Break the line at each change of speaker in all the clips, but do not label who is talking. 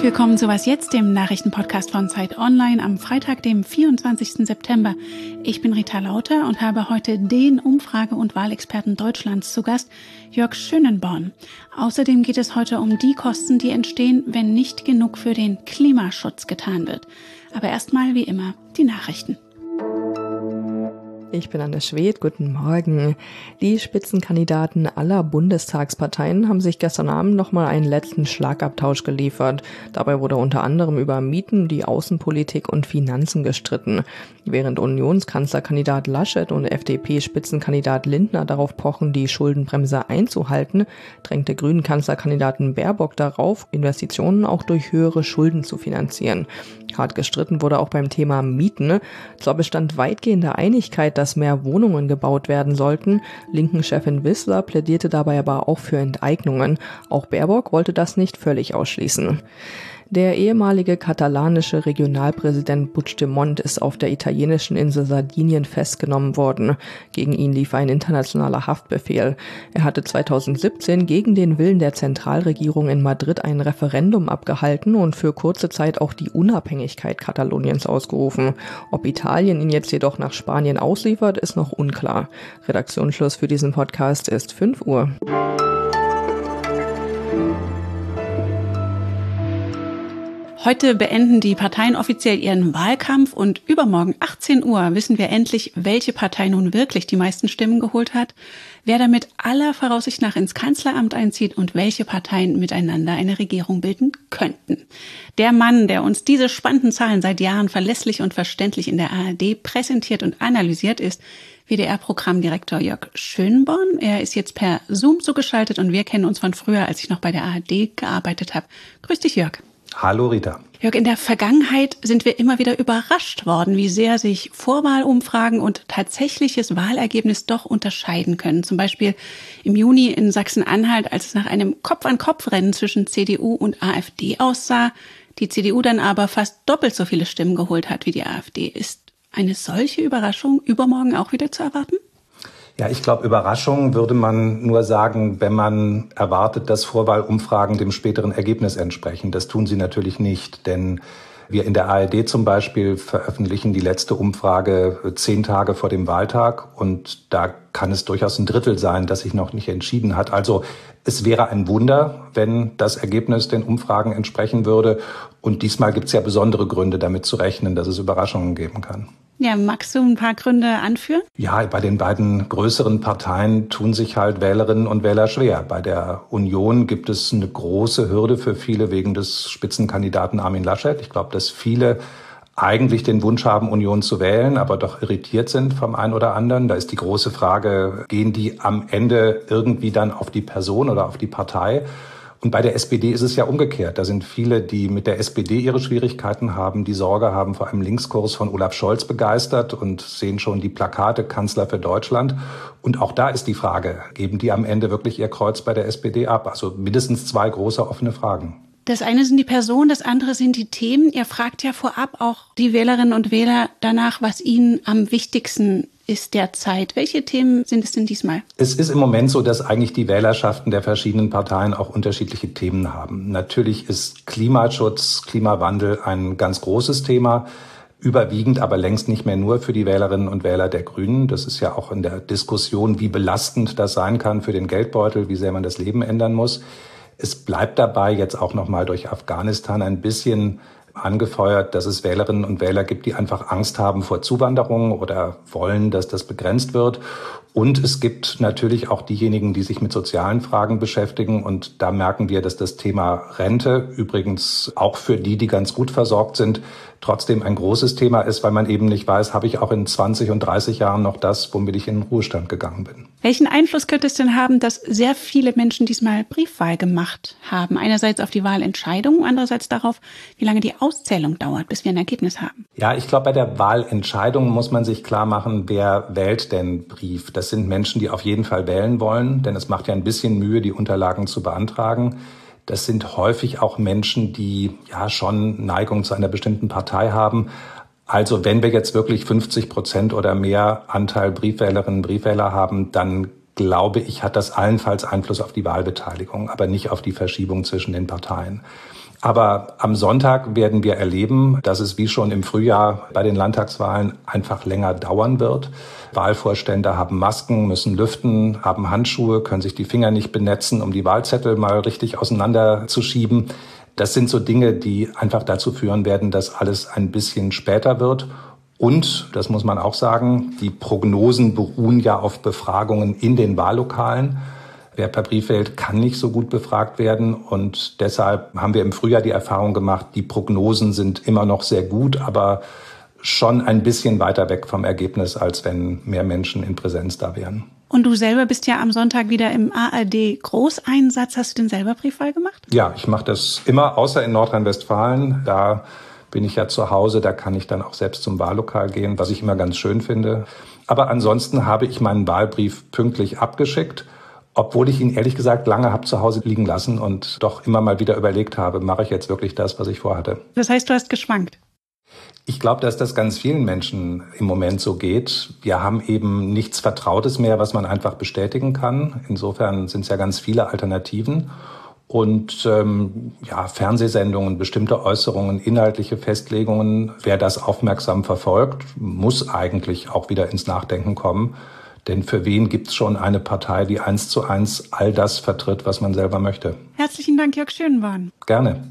Herzlich willkommen zu Was jetzt, dem Nachrichtenpodcast von Zeit Online am Freitag, dem 24. September. Ich bin Rita Lauter und habe heute den Umfrage- und Wahlexperten Deutschlands zu Gast, Jörg Schönenborn. Außerdem geht es heute um die Kosten, die entstehen, wenn nicht genug für den Klimaschutz getan wird. Aber erstmal wie immer die Nachrichten.
Ich bin Anne Schwedt, guten Morgen. Die Spitzenkandidaten aller Bundestagsparteien haben sich gestern Abend nochmal einen letzten Schlagabtausch geliefert. Dabei wurde unter anderem über Mieten, die Außenpolitik und Finanzen gestritten. Während Unionskanzlerkandidat Laschet und FDP-Spitzenkandidat Lindner darauf pochen, die Schuldenbremse einzuhalten, drängte Grünen-Kanzlerkandidaten Baerbock darauf, Investitionen auch durch höhere Schulden zu finanzieren. Hart gestritten wurde auch beim Thema Mieten. Zwar bestand weitgehende Einigkeit, dass mehr Wohnungen gebaut werden sollten. Linken-Chefin Wissler plädierte dabei aber auch für Enteignungen. Auch Baerbock wollte das nicht völlig ausschließen. Der ehemalige katalanische Regionalpräsident Puigdemont ist auf der italienischen Insel Sardinien festgenommen worden. Gegen ihn lief ein internationaler Haftbefehl. Er hatte 2017 gegen den Willen der Zentralregierung in Madrid ein Referendum abgehalten und für kurze Zeit auch die Unabhängigkeit Kataloniens ausgerufen. Ob Italien ihn jetzt jedoch nach Spanien ausliefert, ist noch unklar. Redaktionsschluss für diesen Podcast ist 5 Uhr.
Heute beenden die Parteien offiziell ihren Wahlkampf und übermorgen 18 Uhr wissen wir endlich, welche Partei nun wirklich die meisten Stimmen geholt hat, wer damit aller Voraussicht nach ins Kanzleramt einzieht und welche Parteien miteinander eine Regierung bilden könnten. Der Mann, der uns diese spannenden Zahlen seit Jahren verlässlich und verständlich in der ARD präsentiert und analysiert, ist WDR-Programmdirektor Jörg Schönenborn. Er ist jetzt per Zoom zugeschaltet und wir kennen uns von früher, als ich noch bei der ARD gearbeitet habe. Grüß dich, Jörg.
Hallo Rita.
Jörg, in der Vergangenheit sind wir immer wieder überrascht worden, wie sehr sich Vorwahlumfragen und tatsächliches Wahlergebnis doch unterscheiden können. Zum Beispiel im Juni in Sachsen-Anhalt, als es nach einem Kopf-an-Kopf-Rennen zwischen CDU und AfD aussah, die CDU dann aber fast doppelt so viele Stimmen geholt hat wie die AfD. Ist eine solche Überraschung übermorgen auch wieder zu erwarten?
Ja, ich glaube, Überraschung würde man nur sagen, wenn man erwartet, dass Vorwahlumfragen dem späteren Ergebnis entsprechen. Das tun sie natürlich nicht, denn wir in der ARD zum Beispiel veröffentlichen die letzte Umfrage 10 Tage vor dem Wahltag und da kann es durchaus ein Drittel sein, das sich noch nicht entschieden hat. Also es wäre ein Wunder, wenn das Ergebnis den Umfragen entsprechen würde. Und diesmal gibt es ja besondere Gründe, damit zu rechnen, dass es Überraschungen geben kann.
Ja, magst du ein paar Gründe anführen?
Ja, bei den beiden größeren Parteien tun sich halt Wählerinnen und Wähler schwer. Bei der Union gibt es eine große Hürde für viele wegen des Spitzenkandidaten Armin Laschet. Ich glaube, dass viele eigentlich den Wunsch haben, Union zu wählen, aber doch irritiert sind vom einen oder anderen. Da ist die große Frage, gehen die am Ende irgendwie dann auf die Person oder auf die Partei? Und bei der SPD ist es ja umgekehrt. Da sind viele, die mit der SPD ihre Schwierigkeiten haben, die Sorge haben vor einem Linkskurs von Olaf Scholz begeistert und sehen schon die Plakate Kanzler für Deutschland. Und auch da ist die Frage, geben die am Ende wirklich ihr Kreuz bei der SPD ab? Also mindestens 2 große offene Fragen.
Das eine sind die Personen, das andere sind die Themen. Ihr fragt ja vorab auch die Wählerinnen und Wähler danach, was ihnen am wichtigsten ist derzeit. Welche Themen sind es denn diesmal?
Es ist im Moment so, dass eigentlich die Wählerschaften der verschiedenen Parteien auch unterschiedliche Themen haben. Natürlich ist Klimaschutz, Klimawandel ein ganz großes Thema. Überwiegend, aber längst nicht mehr nur für die Wählerinnen und Wähler der Grünen. Das ist ja auch in der Diskussion, wie belastend das sein kann für den Geldbeutel, wie sehr man das Leben ändern muss. Es bleibt dabei jetzt auch nochmal durch Afghanistan ein bisschen angefeuert, dass es Wählerinnen und Wähler gibt, die einfach Angst haben vor Zuwanderung oder wollen, dass das begrenzt wird. Und es gibt natürlich auch diejenigen, die sich mit sozialen Fragen beschäftigen. Und da merken wir, dass das Thema Rente übrigens auch für die, die ganz gut versorgt sind, trotzdem ein großes Thema ist, weil man eben nicht weiß, habe ich auch in 20 und 30 Jahren noch das, womit ich in den Ruhestand gegangen bin.
Welchen Einfluss könnte es denn haben, dass sehr viele Menschen diesmal Briefwahl gemacht haben? Einerseits auf die Wahlentscheidung, andererseits darauf, wie lange die Auszählung dauert, bis wir ein Ergebnis haben.
Ja, ich glaube, bei der Wahlentscheidung muss man sich klar machen, wer wählt denn Brief. Das sind Menschen, die auf jeden Fall wählen wollen, denn es macht ja ein bisschen Mühe, die Unterlagen zu beantragen. Das sind häufig auch Menschen, die ja schon Neigung zu einer bestimmten Partei haben. Also wenn wir jetzt wirklich 50% oder mehr Anteil Briefwählerinnen und Briefwähler haben, dann glaube ich, hat das allenfalls Einfluss auf die Wahlbeteiligung, aber nicht auf die Verschiebung zwischen den Parteien. Aber am Sonntag werden wir erleben, dass es wie schon im Frühjahr bei den Landtagswahlen einfach länger dauern wird. Wahlvorstände haben Masken, müssen lüften, haben Handschuhe, können sich die Finger nicht benetzen, um die Wahlzettel mal richtig auseinanderzuschieben. Das sind so Dinge, die einfach dazu führen werden, dass alles ein bisschen später wird. Und, das muss man auch sagen, die Prognosen beruhen ja auf Befragungen in den Wahllokalen. Wer per Brief wählt, kann nicht so gut befragt werden. Und deshalb haben wir im Frühjahr die Erfahrung gemacht, die Prognosen sind immer noch sehr gut, aber schon ein bisschen weiter weg vom Ergebnis, als wenn mehr Menschen in Präsenz da wären.
Und du selber bist ja am Sonntag wieder im ARD-Großeinsatz. Hast du denn selber Briefwahl gemacht? Ja,
ich mache das immer, außer in Nordrhein-Westfalen. Da bin ich ja zu Hause, da kann ich dann auch selbst zum Wahllokal gehen, was ich immer ganz schön finde. Aber ansonsten habe ich meinen Wahlbrief pünktlich abgeschickt, obwohl ich ihn ehrlich gesagt lange habe zu Hause liegen lassen und doch immer mal wieder überlegt habe, mache ich jetzt wirklich das, was ich vorhatte.
Das heißt, du hast geschwankt?
Ich glaube, dass das ganz vielen Menschen im Moment so geht. Wir haben eben nichts Vertrautes mehr, was man einfach bestätigen kann. Insofern sind es ja ganz viele Alternativen. Und Fernsehsendungen, bestimmte Äußerungen, inhaltliche Festlegungen, wer das aufmerksam verfolgt, muss eigentlich auch wieder ins Nachdenken kommen. Denn für wen gibt es schon eine Partei, die 1:1 all das vertritt, was man selber möchte?
Herzlichen Dank, Jörg Schönborn.
Gerne.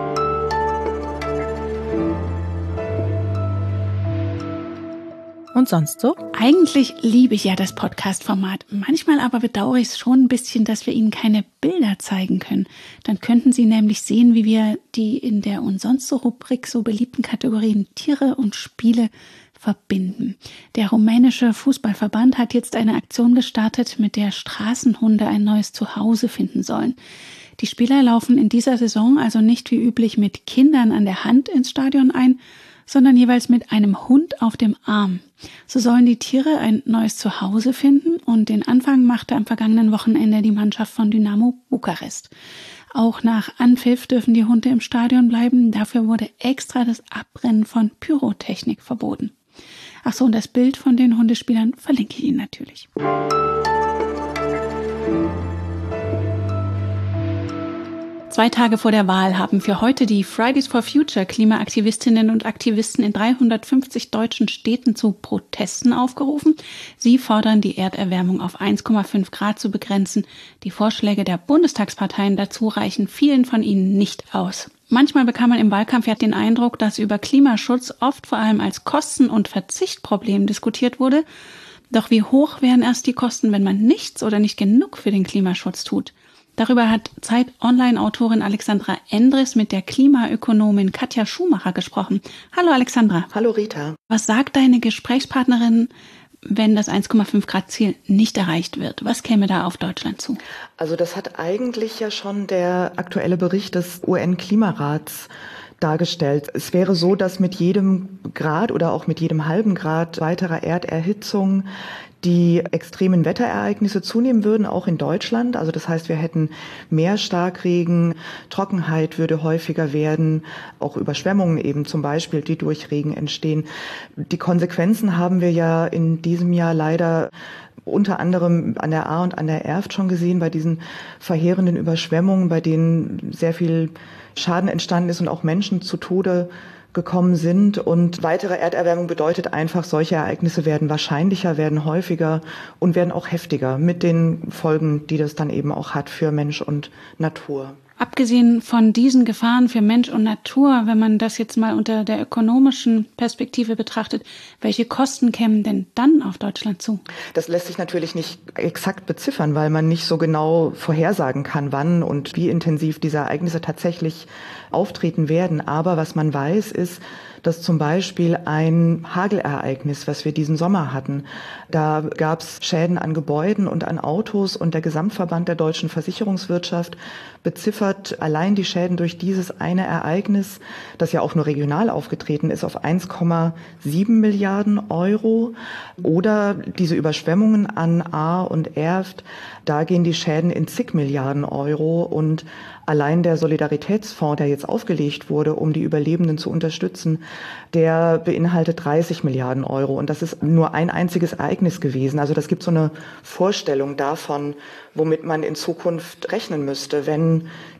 Und sonst so? Eigentlich liebe ich ja das Podcast-Format. Manchmal aber bedauere ich es schon ein bisschen, dass wir Ihnen keine Bilder zeigen können. Dann könnten Sie nämlich sehen, wie wir die in der und sonst so Rubrik so beliebten Kategorien Tiere und Spiele verbinden. Der rumänische Fußballverband hat jetzt eine Aktion gestartet, mit der Straßenhunde ein neues Zuhause finden sollen. Die Spieler laufen in dieser Saison also nicht wie üblich mit Kindern an der Hand ins Stadion ein, sondern jeweils mit einem Hund auf dem Arm. So sollen die Tiere ein neues Zuhause finden und den Anfang machte am vergangenen Wochenende die Mannschaft von Dynamo Bukarest. Auch nach Anpfiff dürfen die Hunde im Stadion bleiben. Dafür wurde extra das Abbrennen von Pyrotechnik verboten. Ach so, und das Bild von den Hundespielern verlinke ich Ihnen natürlich. 2 Tage vor der Wahl haben für heute die Fridays for Future Klimaaktivistinnen und Aktivisten in 350 deutschen Städten zu Protesten aufgerufen. Sie fordern, die Erderwärmung auf 1,5 Grad zu begrenzen. Die Vorschläge der Bundestagsparteien dazu reichen vielen von ihnen nicht aus. Manchmal bekam man im Wahlkampf ja den Eindruck, dass über Klimaschutz oft vor allem als Kosten- und Verzichtproblem diskutiert wurde. Doch wie hoch wären erst die Kosten, wenn man nichts oder nicht genug für den Klimaschutz tut? Darüber hat Zeit-Online-Autorin Alexandra Endres mit der Klimaökonomin Katja Schumacher gesprochen. Hallo Alexandra.
Hallo Rita.
Was sagt deine Gesprächspartnerin, wenn das 1,5 Grad Ziel nicht erreicht wird? Was käme da auf Deutschland zu?
Also das hat eigentlich ja schon der aktuelle Bericht des UN-Klimarats dargestellt. Es wäre so, dass mit jedem Grad oder auch mit jedem halben Grad weiterer Erderhitzung die extremen Wetterereignisse zunehmen würden, auch in Deutschland. Also das heißt, wir hätten mehr Starkregen, Trockenheit würde häufiger werden, auch Überschwemmungen eben zum Beispiel, die durch Regen entstehen. Die Konsequenzen haben wir ja in diesem Jahr leider unter anderem an der Ahr und an der Erft schon gesehen, bei diesen verheerenden Überschwemmungen, bei denen sehr viel Schaden entstanden ist und auch Menschen zu Tode gekommen sind. Und weitere Erderwärmung bedeutet einfach, solche Ereignisse werden wahrscheinlicher, werden häufiger und werden auch heftiger mit den Folgen, die das dann eben auch hat für Mensch und Natur.
Abgesehen von diesen Gefahren für Mensch und Natur, wenn man das jetzt mal unter der ökonomischen Perspektive betrachtet, welche Kosten kämen denn dann auf Deutschland zu?
Das lässt sich natürlich nicht exakt beziffern, weil man nicht so genau vorhersagen kann, wann und wie intensiv diese Ereignisse tatsächlich auftreten werden. Aber was man weiß, ist, dass zum Beispiel ein Hagelereignis, was wir diesen Sommer hatten, da gab es Schäden an Gebäuden und an Autos und der Gesamtverband der deutschen Versicherungswirtschaft beziffert allein die Schäden durch dieses eine Ereignis, das ja auch nur regional aufgetreten ist, auf 1,7 Milliarden Euro. Oder diese Überschwemmungen an Ahr und Erft, da gehen die Schäden in zig Milliarden Euro und allein der Solidaritätsfonds, der jetzt aufgelegt wurde, um die Überlebenden zu unterstützen, der beinhaltet 30 Milliarden Euro. Und das ist nur ein einziges Ereignis gewesen. Also das gibt so eine Vorstellung davon, womit man in Zukunft rechnen müsste, wenn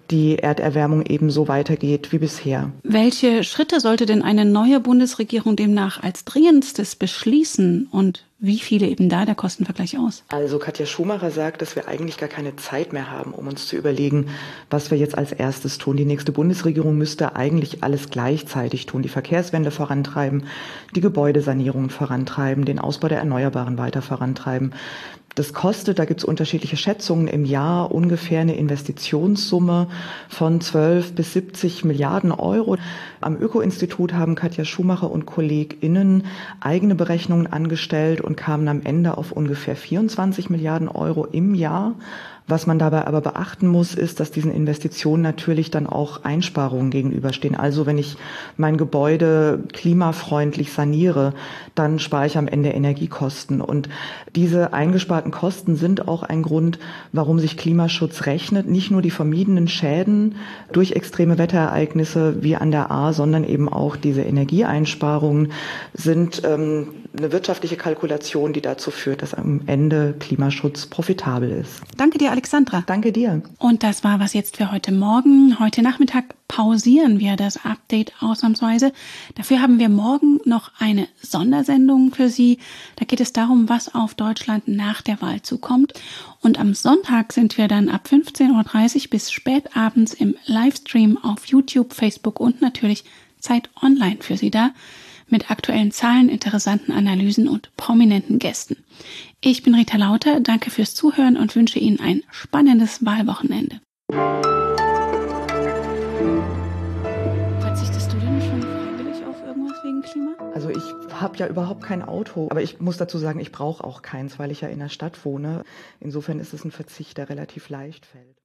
die Erderwärmung eben so weitergeht wie bisher.
Welche Schritte sollte denn eine neue Bundesregierung demnach als dringendstes beschließen und wie viele eben da der Kostenvergleich aus?
Also Katja Schumacher sagt, dass wir eigentlich gar keine Zeit mehr haben, um uns zu überlegen, was wir jetzt als erstes tun. Die nächste Bundesregierung müsste eigentlich alles gleichzeitig tun. Die Verkehrswende vorantreiben, die Gebäudesanierung vorantreiben, den Ausbau der Erneuerbaren weiter vorantreiben. Das kostet, da gibt es unterschiedliche Schätzungen, im Jahr ungefähr eine Investitionssumme von 12 bis 70 Milliarden Euro. Am Öko-Institut haben Katja Schumacher und KollegInnen eigene Berechnungen angestellt und kamen am Ende auf ungefähr 24 Milliarden Euro im Jahr. Was man dabei aber beachten muss, ist, dass diesen Investitionen natürlich dann auch Einsparungen gegenüberstehen. Also wenn ich mein Gebäude klimafreundlich saniere, dann spare ich am Ende Energiekosten. Und diese eingesparten Kosten sind auch ein Grund, warum sich Klimaschutz rechnet. Nicht nur die vermiedenen Schäden durch extreme Wetterereignisse wie an der Ahr, sondern eben auch diese Energieeinsparungen sind eine wirtschaftliche Kalkulation, die dazu führt, dass am Ende Klimaschutz profitabel ist.
Danke dir, Alexandra.
Danke dir.
Und das war was jetzt für heute Morgen. Heute Nachmittag pausieren wir das Update ausnahmsweise. Dafür haben wir morgen noch eine Sondersendung für Sie. Da geht es darum, was auf Deutschland nach der Wahl zukommt. Und am Sonntag sind wir dann ab 15:30 Uhr bis spät abends im Livestream auf YouTube, Facebook und natürlich Zeit Online für Sie da, mit aktuellen Zahlen, interessanten Analysen und prominenten Gästen. Ich bin Rita Lauter, danke fürs Zuhören und wünsche Ihnen ein spannendes Wahlwochenende. Verzichtest du denn schon freiwillig auf irgendwas wegen Klima?
Also ich habe ja überhaupt kein Auto, aber ich muss dazu sagen, ich brauche auch keins, weil ich ja in der Stadt wohne. Insofern ist es ein Verzicht, der relativ leicht fällt.